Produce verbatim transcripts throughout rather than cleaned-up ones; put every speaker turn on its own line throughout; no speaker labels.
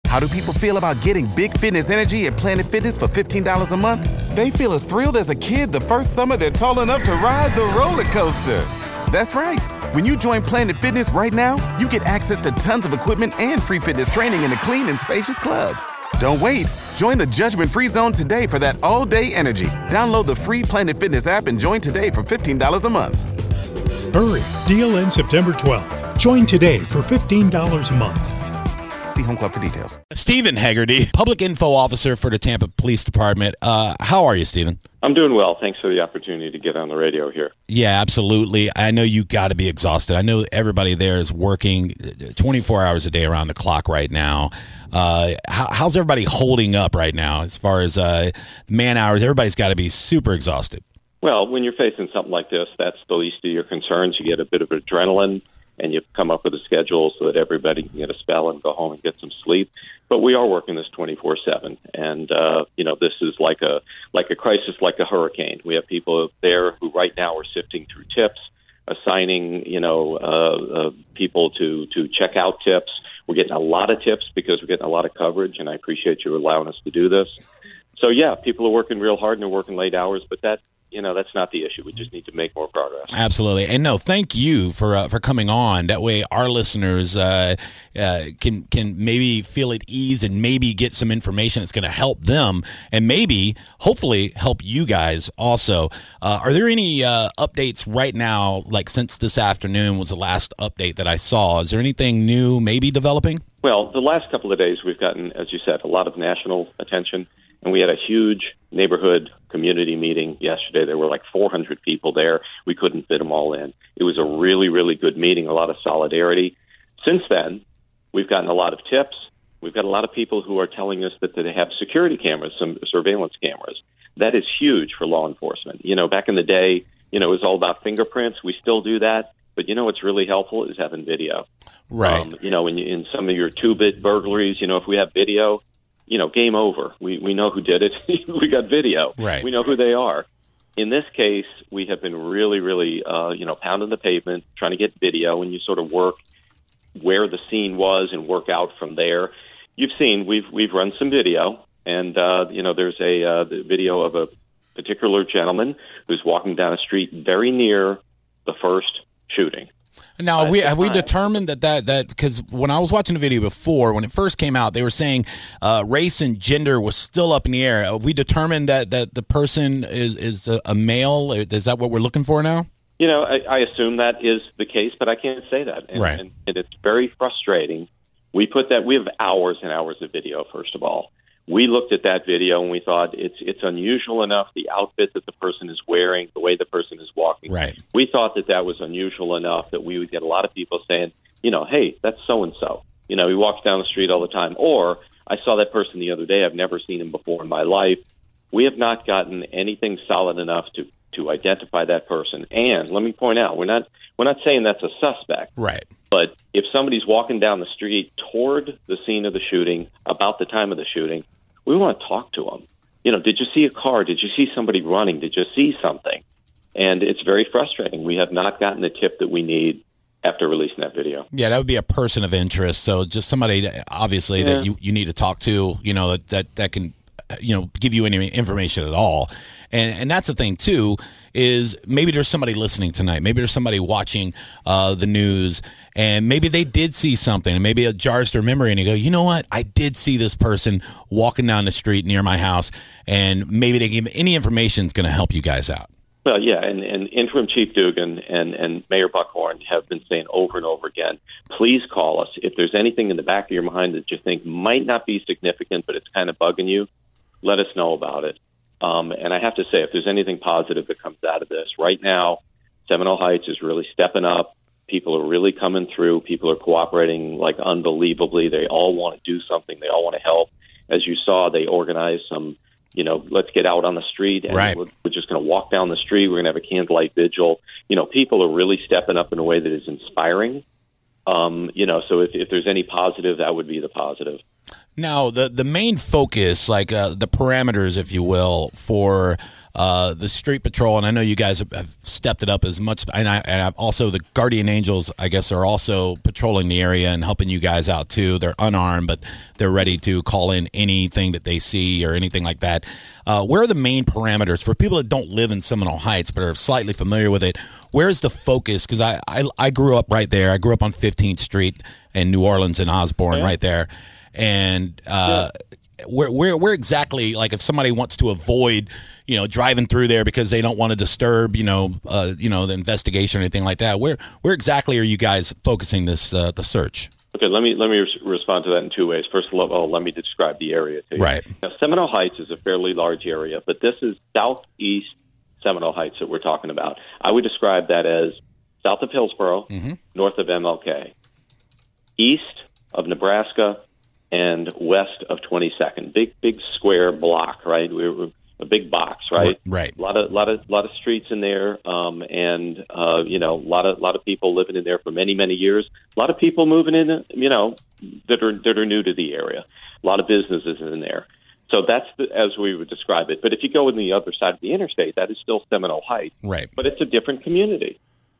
How do people feel about getting big fitness energy at Planet Fitness for fifteen dollars a month? They feel as thrilled as a kid the first summer they're tall enough to ride the roller coaster. That's right. When you join Planet Fitness right now, you get access to tons of equipment and free fitness training in a clean and spacious club. Don't wait. Join the judgment-free zone today for that all-day energy. Download the free Planet Fitness app and join today for fifteen dollars a month.
Hurry. Deal ends September twelfth. Join today for fifteen dollars a month.
See Home Club for details.
Stephen Haggerty, Public Info Officer for the Tampa Police Department. Uh, how are you, Stephen?
I'm doing well. Thanks for the opportunity to get on the radio here.
Yeah, absolutely. I know you got to be exhausted. I know everybody there is working twenty-four hours a day around the clock right now. Uh, how, how's everybody holding up right now as far as uh, man hours? Everybody's got to be super exhausted.
Well, when you're facing something like this, that's the least of your concerns. You get a bit of adrenaline, and you come up with a schedule so that everybody can get a spell and go home and get some sleep. But we are working this twenty-four seven, and uh, you know, this is like a like a crisis, like a hurricane. We have people there who right now are sifting through tips, assigning you know uh, uh, people to to check out tips. We're getting a lot of tips because we're getting a lot of coverage, and I appreciate you allowing us to do this. So yeah, people are working real hard and they're working late hours, but that. You know, that's not the issue. We just need to make more progress.
Absolutely. And no, thank you for uh, for coming on. That way our listeners uh, uh, can can maybe feel at ease and maybe get some information that's going to help them and maybe, hopefully, help you guys also. Uh, are there any uh, updates right now, like since this afternoon was the last update that I saw? Is there anything new maybe developing?
Well, the last couple of days we've gotten, as you said, a lot of national attention. And we had a huge neighborhood community meeting yesterday. There were like four hundred people there. We couldn't fit them all in. It was a really, really good meeting, a lot of solidarity. Since then, we've gotten a lot of tips. We've got a lot of people who are telling us that they have security cameras, some surveillance cameras. That is huge for law enforcement. You know, back in the day, you know, it was all about fingerprints. We still do that. But you know what's really helpful is having video.
Right.
Um, you know, in, in some of your two-bit burglaries, you know, if we have video, you know, game over. We we know who did it. We got video.
Right.
We know who they are. In this case, we have been really, really, uh, you know, pounding the pavement, trying to get video, and you sort of work where the scene was and work out from there. You've seen we've we've run some video, and uh, you know, there's a uh, the video of a particular gentleman who's walking down a street very near the first shooting.
Now, have we, have we determined that that, that because when I was watching the video before, when it first came out, they were saying uh, race and gender was still up in the air. Have we determined that, that the person is, is a, a male? Is that what we're looking for now?
You know, I, I assume that is the case, but I can't say that. And,
right.
and, and it's very frustrating. We put that, we have hours and hours of video, first of all. We looked at that video and we thought it's it's unusual enough, the outfit that the person is wearing, the way the person is walking.
Right.
We thought that that was unusual enough that we would get a lot of people saying, you know, hey, that's so-and-so. You know, he walks down the street all the time. Or I saw that person the other day. I've never seen him before in my life. We have not gotten anything solid enough to, to identify that person. And let me point out, we're not we're not saying that's a suspect.
Right.
But if somebody's walking down the street toward the scene of the shooting, about the time of the shooting, we want to talk to them. You know, did you see a car? Did you see somebody running? Did you see something? And it's very frustrating. We have not gotten the tip that we need after releasing that video.
Yeah, that would be a person of interest. So just somebody, that, obviously,
yeah.
that you, you need to talk to, you know, that, that, that can, you know, give you any information at all. And and that's the thing, too, is maybe there's somebody listening tonight. Maybe there's somebody watching uh, the news, and maybe they did see something, and maybe it jars their memory, and you go, you know what? I did see this person walking down the street near my house, and maybe they give any information is going to help you guys out.
Well, yeah, and, and Interim Chief Dugan and, and Mayor Buckhorn have been saying over and over again, please call us. If there's anything in the back of your mind that you think might not be significant, but it's kind of bugging you, let us know about it. Um, and I have to say, if there's anything positive that comes out of this, right now, Seminole Heights is really stepping up. People are really coming through. People are cooperating like unbelievably. They all want to do something. They all want to help. As you saw, they organized some, you know, let's get out on the street. And
right.
we're, we're just going to walk down the street. We're going to have a candlelight vigil. You know, people are really stepping up in a way that is inspiring. Um, you know, so if, if there's any positive, that would be the positive.
Now, the the main focus, like uh, the parameters, if you will, for uh, the street patrol, and I know you guys have, have stepped it up as much, and I and I've also the Guardian Angels, I guess, are also patrolling the area and helping you guys out too. They're unarmed, but they're ready to call in anything that they see or anything like that. Uh, where are the main parameters for people that don't live in Seminole Heights but are slightly familiar with it? Where's the focus? Because I, I I grew up right there. I grew up on fifteenth Street in New Orleans and Osborne, yeah. right there. And uh, yeah. where, where, where exactly, like, if somebody wants to avoid, you know, driving through there because they don't want to disturb, you know, uh, you know, the investigation or anything like that, where, where exactly are you guys focusing this, uh, the search?
Okay, let me let me res- respond to that in two ways. First of all, let me describe the area to you.
Right.
Now, Seminole Heights is a fairly large area, but this is southeast Seminole Heights that we're talking about. I would describe that as south of Hillsborough, mm-hmm. north of M L K, east of Nebraska, and west of twenty-second. Big, big square block, right? We were a big box, right?
Right.
A lot of, lot of, lot of streets in there, um, and uh, you know, a lot of, lot of people living in there for many, many years. A lot of people moving in, you know, that are that are new to the area. A lot of businesses in there. So that's the, as we would describe it. But if you go on the other side of the interstate, that is still Seminole Heights,
right?
But it's a different community,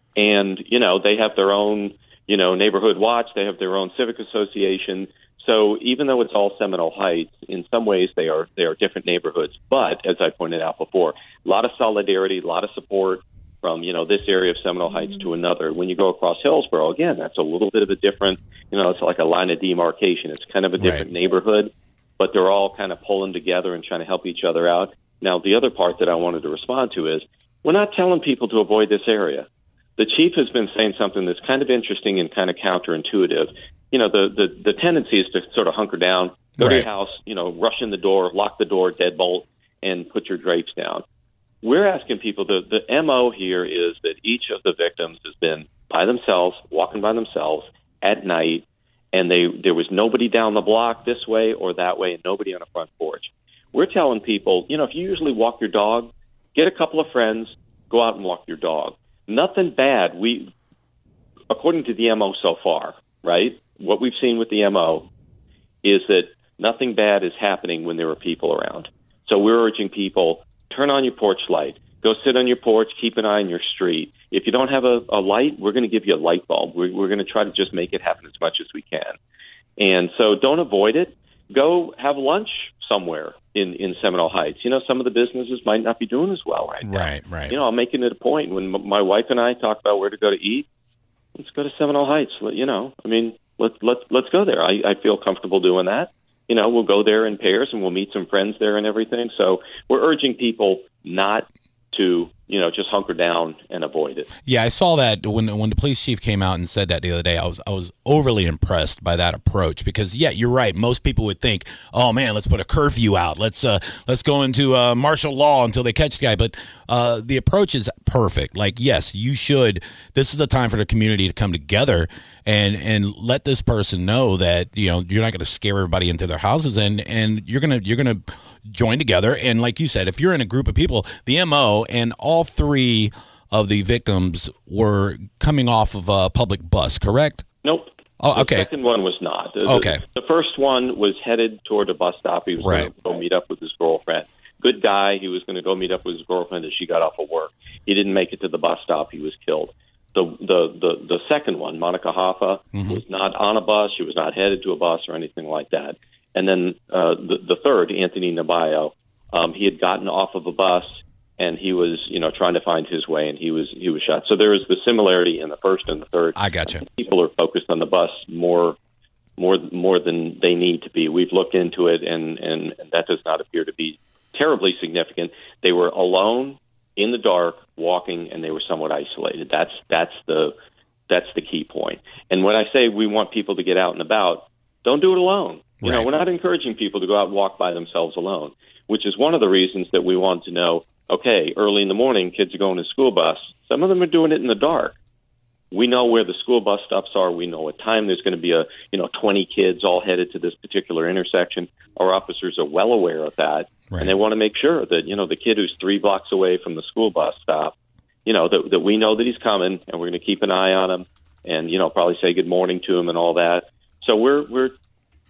and you know, they have their own, you know, neighborhood watch. They have their own civic association. So even though it's all Seminole Heights, in some ways they are they are different neighborhoods. But as I pointed out before, a lot of solidarity, a lot of support from, you know, this area of Seminole Heights to another. When you go across Hillsborough, again, that's a little bit of a different, you know, it's like a line of demarcation. It's kind of a different
right.
neighborhood, but they're all kind of pulling together and trying to help each other out. Now, the other part that I wanted to respond to is we're not telling people to avoid this area. The chief has been saying something that's kind of interesting and kind of counterintuitive. You know, the, the, the tendency is to sort of hunker down, go
right.
to your house, you know, rush in the door, lock the door, deadbolt, and put your drapes down. We're asking people, the, the M O here is that each of the victims has been by themselves, walking by themselves at night, and they there was nobody down the block this way or that way and nobody on a front porch. We're telling people, you know, if you usually walk your dog, get a couple of friends, go out and walk your dog. Nothing bad. We, according to the M O so far, right, what we've seen with the M O is that nothing bad is happening when there are people around. So we're urging people, turn on your porch light. Go sit on your porch. Keep an eye on your street. If you don't have a, a light, we're going to give you a light bulb. We're, we're going to try to just make it happen as much as we can. And so don't avoid it. Go have lunch somewhere in, in Seminole Heights. You know, some of the businesses might not be doing as well right now.
Right, right.
You know, I'm making it a point when m- my wife and I talk about where to go to eat. Let's go to Seminole Heights. You know, I mean, let's let's let's go there. I, I feel comfortable doing that. You know, we'll go there in pairs and we'll meet some friends there and everything. So we're urging people not to, you know, just hunker down and avoid it.
Yeah, I saw that when when the police chief came out and said that the other day. I was I was overly impressed by that approach because, yeah, you're right. Most people would think, oh man, let's put a curfew out. Let's uh, let's go into uh, martial law until they catch the guy. But uh, the approach is perfect. Like, yes, you should. This is the time for the community to come together and and let this person know that, you know, you're not going to scare everybody into their houses and and you're gonna you're gonna join together. And like you said, if you're in a group of people, the M O and all three of the victims were coming off of a public bus, correct?
Nope.
Oh, okay.
The second one was not. The,
okay.
The, the first one was headed toward a bus stop. He was
right.
going to go meet up with his girlfriend. Good guy. He was going to go meet up with his girlfriend as she got off of work. He didn't make it to the bus stop. He was killed. The the the, the second one, Monica Hoffa, mm-hmm. was not on a bus. She was not headed to a bus or anything like that. And then uh, the, the third, Anthony Nabayo, um, he had gotten off of a bus and he was, you know, trying to find his way, and he was he was shot. So there is the similarity in the first and the third.
I got you.
People are focused on the bus more more more than they need to be. We've looked into it, and, and, and that does not appear to be terribly significant. They were alone in the dark, walking, and they were somewhat isolated. That's that's the that's the key point. And when I say we want people to get out and about, don't do it alone. You
right.
know, we're not encouraging people to go out and walk by themselves alone, which is one of the reasons that we want to know, okay, early in the morning, kids are going to school bus. Some of them are doing it in the dark. We know where the school bus stops are. We know what time there's going to be a, you know, twenty kids all headed to this particular intersection. Our officers are well aware of that, right. and they want to make sure that, you know, the kid who's three blocks away from the school bus stop, you know, that, that we know that he's coming, and we're going to keep an eye on him and, you know, probably say good morning to him and all that. So we're we're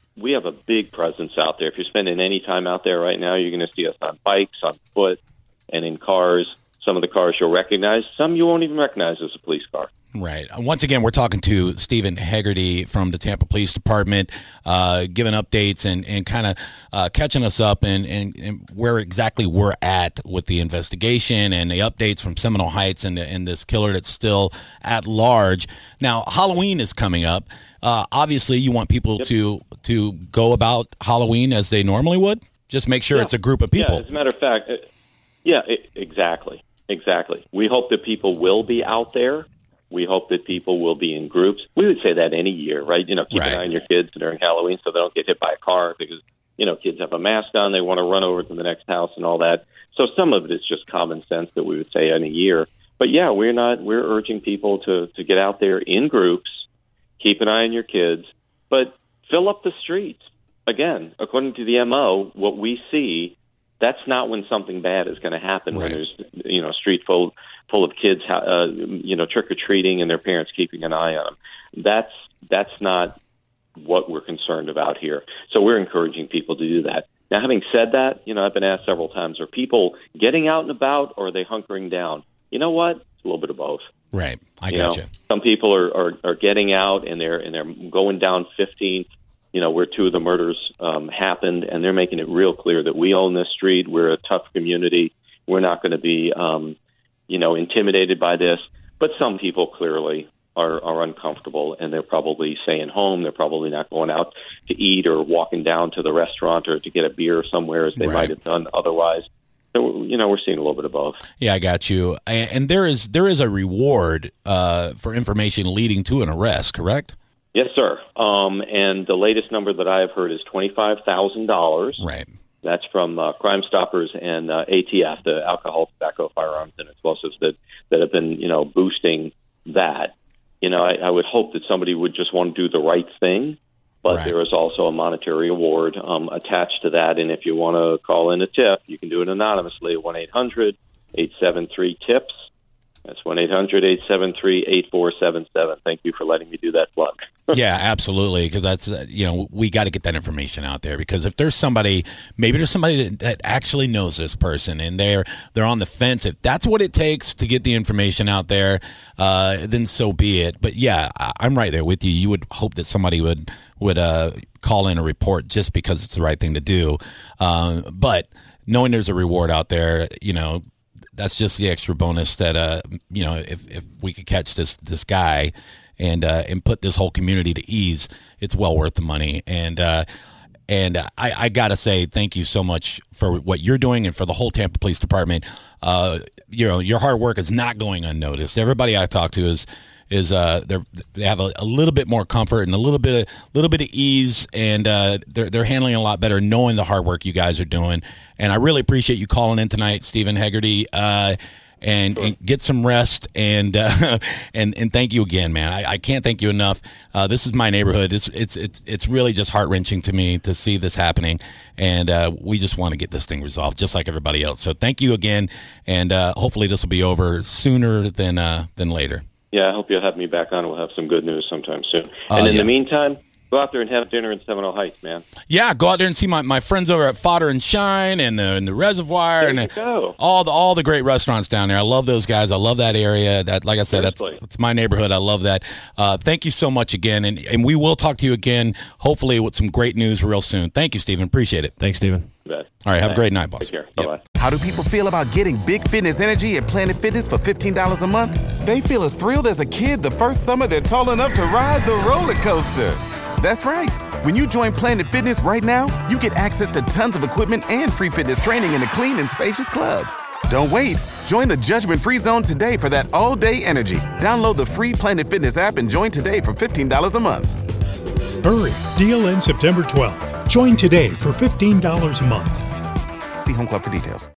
we have a big presence out there. If you're spending any time out there right now, you're going to see us on bikes, on foot, and in cars. Some of the cars you'll recognize. Some you won't even recognize as a police car.
Right. Once again, we're talking to Stephen Hegarty from the Tampa Police Department, uh, giving updates and, and kind of uh, catching us up and, and, and where exactly we're at with the investigation and the updates from Seminole Heights and, and this killer that's still at large. Now, Halloween is coming up. Uh, obviously, you want people yep. to to go about Halloween as they normally would. Just make sure
yeah.
it's a group of people.
Yeah, as a matter of fact, it, yeah, it, exactly. Exactly. We hope that people will be out there. We hope that people will be in groups. We would say that any year, right? You know, keep right. an eye on your kids during Halloween so they don't get hit by a car because, you know, kids have a mask on. They want to run over to the next house and all that. So some of it is just common sense that we would say in a year. But, yeah, we're not. We're urging people to, to get out there in groups, keep an eye on your kids, but fill up the streets. Again, according to the M O, what we see, that's not when something bad is going to happen, right. when there's, you know, a street full full of kids, uh, you know, trick-or-treating and their parents keeping an eye on them. That's that's not what we're concerned about here. So we're encouraging people to do that. Now, having said that, you know, I've been asked several times, are people getting out and about or are they hunkering down? You know what? It's a little bit of both.
Right. I
you
gotcha.
know, some people are, are, are getting out and they're and they're going down fifteenth, you know, where two of the murders um, happened, and they're making it real clear that we own this street. We're a tough community. We're not going to be, um, you know, intimidated by this. But some people clearly are, are uncomfortable, and they're probably staying home. They're probably not going out to eat or walking down to the restaurant or to get a beer somewhere as they
right.
might have done otherwise. So, you know, we're seeing a little bit of both.
Yeah, I got you. And, and there is there is a reward uh, for information leading to an arrest, correct?
Yes, sir. Um, and the latest number that I have heard is twenty-five thousand dollars.
Right.
That's from uh, Crime Stoppers and uh, A T F, the Alcohol, Tobacco, Firearms, and Explosives that, that have been, you know, boosting that. You know, I, I would hope that somebody would just want to do the right thing, but right. there is also a monetary award um, attached to that. And if you want to call in a tip, you can do it anonymously at one eight hundred eight seven three TIPS. That's one eight hundred eight seven three eight four seven seven. Thank you for letting me do that plug.
Yeah, absolutely, because that's, uh, you know, we got to get that information out there, because if there's somebody, maybe there's somebody that, that actually knows this person and they're they're on the fence, if that's what it takes to get the information out there, uh, then so be it. But yeah, I, I'm right there with you. You would hope that somebody would, would uh, call in a report just because it's the right thing to do. Um, but knowing there's a reward out there, you know, that's just the extra bonus that, uh, you know, if, if we could catch this this guy and uh, and put this whole community to ease, it's well worth the money. And uh, and I, I got to say thank you so much for what you're doing and for the whole Tampa Police Department. Uh, you know, your hard work is not going unnoticed. Everybody I talk to is is uh they they have a, a little bit more comfort and a little bit of, little bit of ease, and uh, they're they're handling a lot better knowing the hard work you guys are doing. And I really appreciate you calling in tonight, Stephen Hegarty. Uh, and, sure. and get some rest, and uh, and and thank you again, man. I, I can't thank you enough. Uh, this is my neighborhood. It's it's it's it's really just heart wrenching to me to see this happening, and uh, we just want to get this thing resolved, just like everybody else. So thank you again, and uh, hopefully this will be over sooner than uh, than later.
Yeah, I hope you'll have me back on. We'll have some good news sometime soon.
Uh,
and in
yeah.
the meantime, go out there and have dinner in Seminole Heights, man.
Yeah, go out there and see my, my friends over at Fodder and Shine and the and the Reservoir,
there
and
you go.
all the all the great restaurants down there. I love those guys. I love that area. That, like I said, that's
Seriously.
that's my neighborhood. I love that. Uh, thank you so much again, and and we will talk to you again, hopefully with some great news real soon. Thank you, Stephen. Appreciate it.
Thanks, Stephen.
You bet.
All right, have
Thanks.
a great night, boss.
Take care.
Yep.
Bye-bye.
How do people feel about getting big fitness energy at Planet Fitness for fifteen dollars a month? They feel as thrilled as a kid the first summer they're tall enough to ride the roller coaster. That's right. When you join Planet Fitness right now, you get access to tons of equipment and free fitness training in a clean and spacious club. Don't wait. Join the judgment-free zone today for that all-day energy. Download the free Planet Fitness app and join today for fifteen dollars a month.
Hurry! Deal ends September twelfth. Join today for fifteen dollars a month.
See Home Club for details.